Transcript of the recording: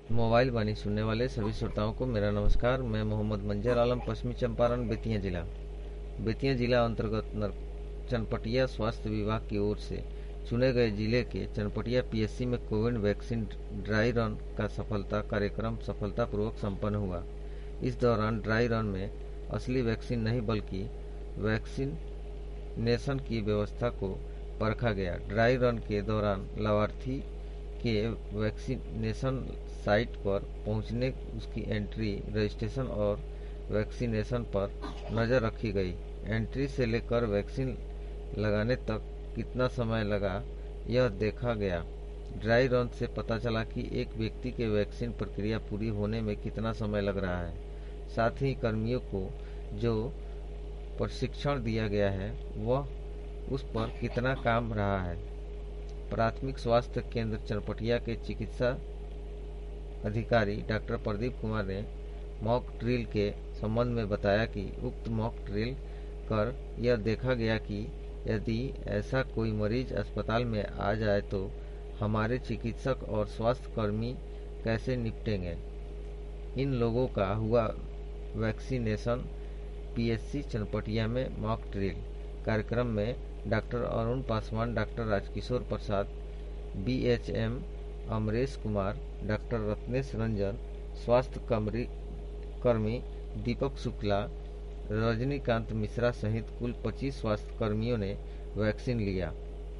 Mobile वाणी सुनने वाले सभी श्रोताओं को मेरा नमस्कार। मैं मोहम्मद मंजर आलम, पश्चिमी चंपारण, बेतिया जिला अंतर्गत चनपटिया स्वास्थ्य विभाग की ओर से चुने गए जिले के चनपटिया पीएचसी में कोविड वैक्सीन ड्राई रन का कार्यक्रम सफलतापूर्वक संपन्न हुआ। इस दौरान ड्राई रन में असली वैक्सीन नहीं बल्कि वैक्सीनेशन की व्यवस्था को परखा गया। ड्राई रन के दौरान लाभार्थी के वैक्सीनेशन साइट पर पहुंचने, उसकी एंट्री, रजिस्ट्रेशन और वैक्सीनेशन पर नज़र रखी गई। एंट्री से लेकर वैक्सीन लगाने तक कितना समय लगा, यह देखा गया। ड्राई रन से पता चला कि एक व्यक्ति के वैक्सीन प्रक्रिया पूरी होने में कितना समय लग रहा है। साथ ही कर्मियों को जो प्रशिक्षण दिया गया है वह उस पर कितना काम रहा है। प्राथमिक स्वास्थ्य केंद्र चनपटिया के चिकित्सा अधिकारी डॉक्टर प्रदीप कुमार ने मॉक ड्रिल के संबंध में बताया कि उक्त मॉक ड्रिल कर यह देखा गया कि यदि ऐसा कोई मरीज अस्पताल में आ जाए तो हमारे चिकित्सक और स्वास्थ्य कर्मी कैसे निपटेंगे। इन लोगों का हुआ वैक्सीनेशन। पीएचसी चनपटिया में मॉक ड्रिल कार्यक्रम में doctor Arun Paswan, doctor Rajkishore Prasad, BHM Amresh Kumar, doctor Ratnesh Ranjan, स्वास्थ्य कर्मी दीपक शुक्ला, रजनीकांत मिश्रा सहित कुल 25 स्वास्थ्य कर्मियों ने वैक्सीन लिया।